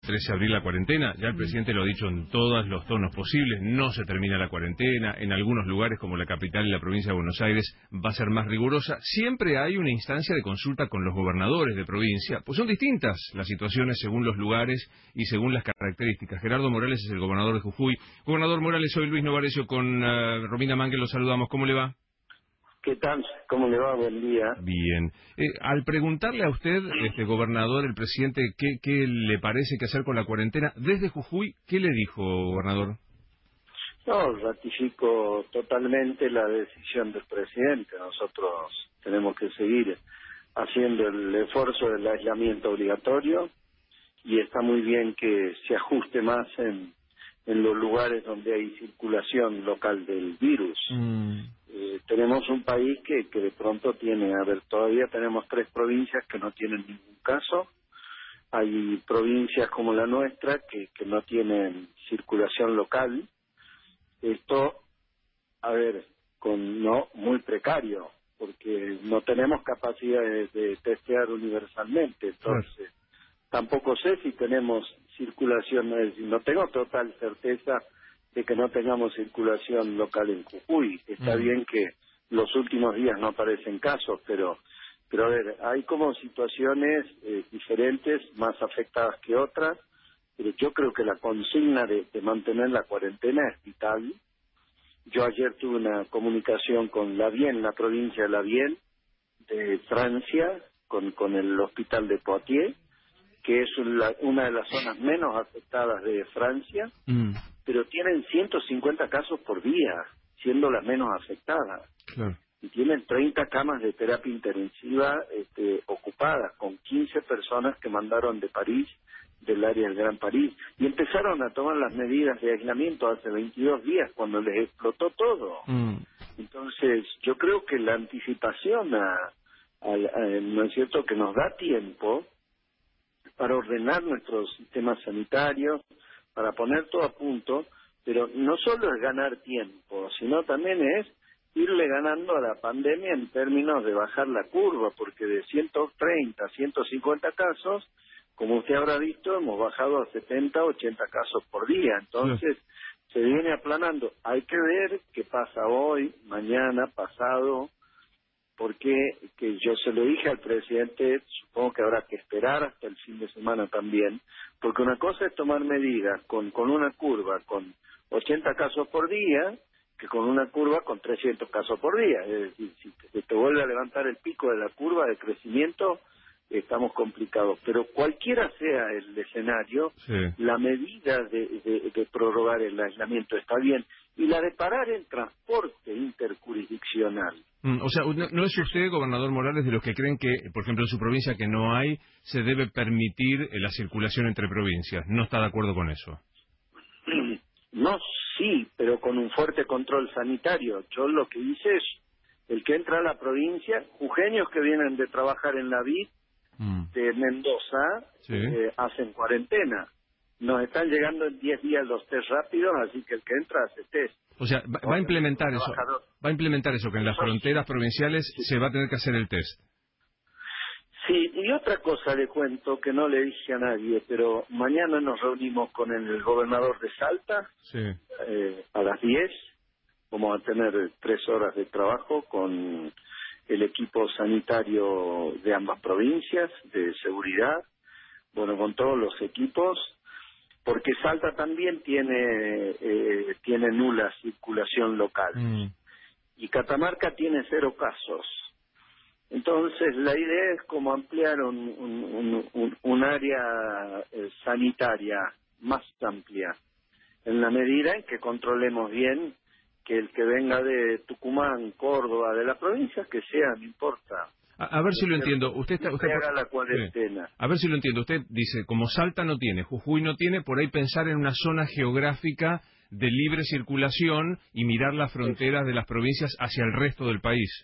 13 de abril la cuarentena, ya el presidente lo ha dicho en todos los tonos posibles, no se termina la cuarentena, en algunos lugares como la capital y la provincia de Buenos Aires va a ser más rigurosa, siempre hay una instancia de consulta con los gobernadores de provincia, pues son distintas las situaciones según los lugares y según las características. Gerardo Morales es el gobernador de Jujuy. Gobernador Morales, soy Luis Novarecio con Romina Mangue, lo saludamos, ¿cómo le va? ¿Qué tal? ¿Cómo le va? Buen día. Bien. Al preguntarle a usted, gobernador, el presidente, qué le parece que hacer con la cuarentena, desde Jujuy, ¿qué le dijo, gobernador? No, ratifico totalmente la decisión del presidente. Nosotros tenemos que seguir haciendo el esfuerzo del aislamiento obligatorio y está muy bien que se ajuste más en los lugares donde hay circulación local del virus. Tenemos un país que de pronto tiene, todavía tenemos 3 provincias que no tienen ningún caso. Hay provincias como la nuestra que no tienen circulación local. Esto, muy precario, porque no tenemos capacidad de testear universalmente. Entonces, tampoco sé si tenemos circulación, no tengo total certeza de que no tengamos circulación local en Jujuy. Está bien que los últimos días no aparecen casos, pero hay como situaciones diferentes, más afectadas que otras, pero yo creo que la consigna de mantener la cuarentena es vital. Yo ayer tuve una comunicación con la provincia de la Vienne, de Francia, con el hospital de Poitiers, que es una de las zonas menos afectadas de Francia, pero tienen 150 casos por día, siendo las menos afectadas. Claro. Y tienen 30 camas de terapia intensiva ocupadas, con 15 personas que mandaron de París, del área del Gran París, y empezaron a tomar las medidas de aislamiento hace 22 días, cuando les explotó todo. Entonces, yo creo que la anticipación ¿no es cierto?, que nos da tiempo para ordenar nuestro sistema sanitario, para poner todo a punto, pero no solo es ganar tiempo, sino también es irle ganando a la pandemia en términos de bajar la curva, porque de 130 a 150 casos, como usted habrá visto, hemos bajado a 70, 80 casos por día. Entonces, se viene aplanando. Hay que ver qué pasa hoy, mañana, pasado, porque que yo se lo dije al presidente, supongo que habrá que esperar hasta el fin de semana también, porque una cosa es tomar medidas con una curva con 80 casos por día, que con una curva con 300 casos por día. Es decir, si te vuelve a levantar el pico de la curva de crecimiento, estamos complicados. Pero cualquiera sea el escenario, la medida de prorrogar el aislamiento está bien, y la de parar el transporte interjurisdiccional. O sea, no es usted, gobernador Morales, de los que creen que, por ejemplo, en su provincia que no hay, se debe permitir la circulación entre provincias. ¿No está de acuerdo con eso? No, sí, pero con un fuerte control sanitario. Yo lo que hice es, el que entra a la provincia, jujeños que vienen de trabajar en la VID de Mendoza, hacen cuarentena. Nos están llegando en 10 días los test rápidos, así que el que entra hace test. O sea, va a implementar eso. Va a implementar eso, que en las fronteras provinciales se va a tener que hacer el test. Sí, y otra cosa le cuento que no le dije a nadie, pero mañana nos reunimos con el gobernador de Salta a las 10. Vamos a tener 3 horas de trabajo con el equipo sanitario de ambas provincias, de seguridad, con todos los equipos, porque Salta también tiene nula circulación local y Catamarca tiene 0 casos. Entonces la idea es como ampliar un área sanitaria más amplia, en la medida en que controlemos bien que el que venga de Tucumán, Córdoba, de la provincia que sea, no importa. A ver si lo entiendo. Usted haga la cuarentena. A ver si lo entiendo. Usted dice, como Salta no tiene, Jujuy no tiene, por ahí pensar en una zona geográfica de libre circulación y mirar las fronteras de las provincias hacia el resto del país.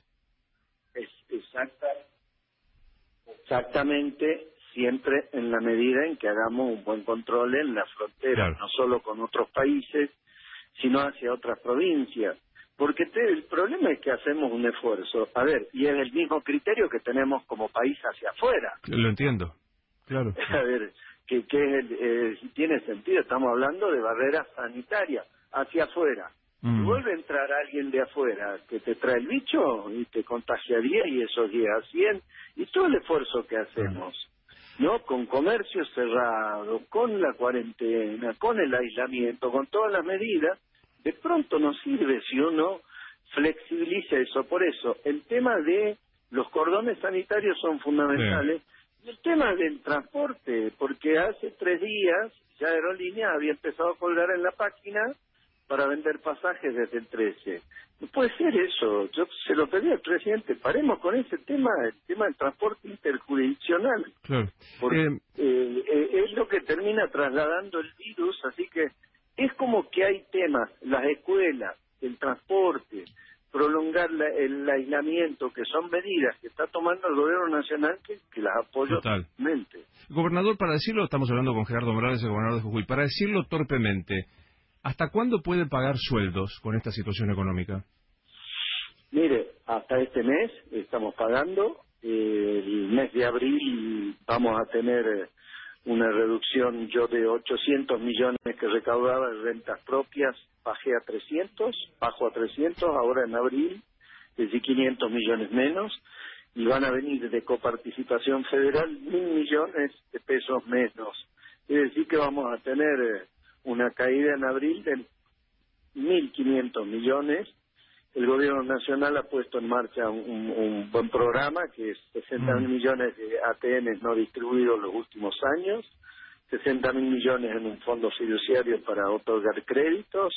Exactamente, siempre en la medida en que hagamos un buen control en la frontera, no solo con otros países, sino hacia otras provincias. Porque el problema es que hacemos un esfuerzo, y es el mismo criterio que tenemos como país hacia afuera. Lo entiendo, claro. que tiene sentido. Estamos hablando de barreras sanitarias hacia afuera. Si vuelve a entrar alguien de afuera que te trae el bicho y te contagiaría, y esos días 100, y todo el esfuerzo que hacemos, ¿no? Con comercio cerrado, con la cuarentena, con el aislamiento, con todas las medidas, de pronto no sirve si uno flexibiliza eso. Por eso, el tema de los cordones sanitarios son fundamentales. Y el tema del transporte, porque hace 3 días ya Aerolínea había empezado a colgar en la página para vender pasajes desde el 13. No puede ser eso. Yo se lo pedí al presidente, paremos con ese tema, el tema del transporte interjurisdiccional. Claro. Porque es lo que termina trasladando el virus, así que es como que hay temas, las escuelas, el transporte, prolongar el aislamiento, que son medidas que está tomando el gobierno nacional que las apoyo totalmente. Gobernador, para decirlo, estamos hablando con Gerardo Morales, el gobernador de Jujuy, para decirlo torpemente, ¿hasta cuándo puede pagar sueldos con esta situación económica? Mire, hasta este mes estamos pagando. El mes de abril vamos a tener una reducción. Yo de 800 millones que recaudaba de rentas propias bajo a 300 ahora en abril, es decir, 500 millones menos, y van a venir de coparticipación federal 1.000 millones de pesos menos. Es decir, que vamos a tener una caída en abril de 1.500 millones. El gobierno nacional ha puesto en marcha un buen programa, que es 60.000 millones de ATNs no distribuidos los últimos años, 60.000 millones en un fondo fiduciario para otorgar créditos.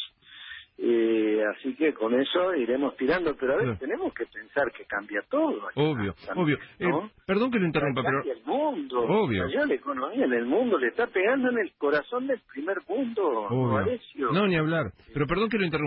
Así que con eso iremos tirando, pero a ver, tenemos que pensar que cambia todo. Obvio, también, obvio. ¿No? Perdón que lo interrumpa, pero... Cambia el mundo. Obvio. Ya la economía en el mundo le está pegando en el corazón del primer mundo. Obvio. No, ni hablar. Pero perdón que lo interrumpa.